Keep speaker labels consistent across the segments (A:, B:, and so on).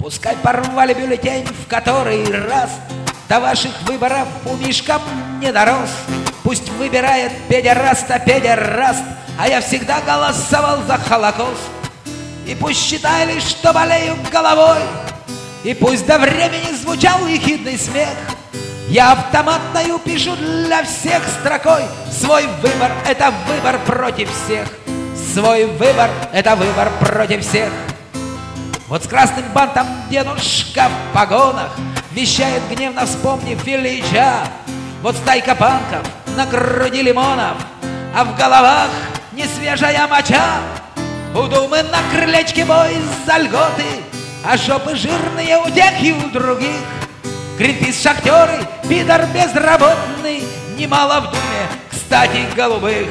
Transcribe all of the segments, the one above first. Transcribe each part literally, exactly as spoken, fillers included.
A: Пускай порвали бюллетень в который раз, до ваших выборов у Мишка не дорос. Пусть выбирает педераста педераст, а я всегда голосовал за Холокост. И пусть считали, что болею головой, и пусть до времени звучал ехидный смех, я автоматную пишу для всех строкой: свой выбор — это выбор против всех. Свой выбор — это выбор против всех. Вот с красным бантом дедушка в погонах вещает, гневно вспомнив Ильича. Вот стайка панков на груди лимонов, а в головах не свежая моча. У Думы на крылечке бой за льготы, а жопы жирные у тех и у других. Гринпис шахтеры, пидор безработный, немало в Думе, кстати, голубых.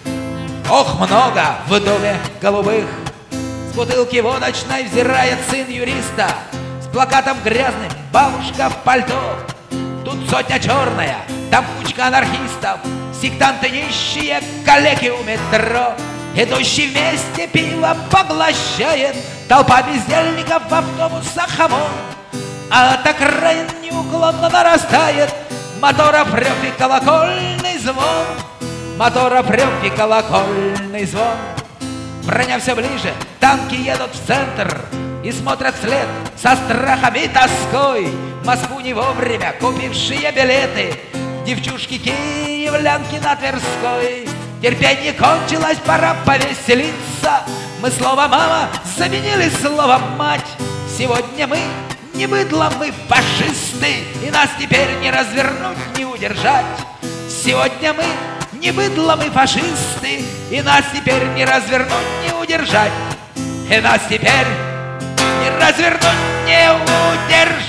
A: Ох, много в Думе голубых. С бутылки водочной взирает сын юриста, с плакатом грязным бабушка в пальто. Тут сотня черная, там кучка анархистов, сектанты нищие, калеки у метро. Идущий вместе пиво поглощает толпа бездельников в автобусах ОМОН. А от окраин неуклонно нарастает моторов рев и колокольный звон. Моторов рев и колокольный звон. Броня все ближе, танки едут в центр и смотрят вслед со страхом и тоской. В Москву не вовремя купившие билеты девчушки киевлянки на Тверской. Терпение кончилось, пора повеселиться. Мы слово «мама» заменили словом «мать». Сегодня мы не быдло, мы фашисты, и нас теперь не развернуть, не удержать. Сегодня мы не быдло, мы фашисты, и нас теперь не развернуть, не удержать. И нас теперь не развернуть, не удержать.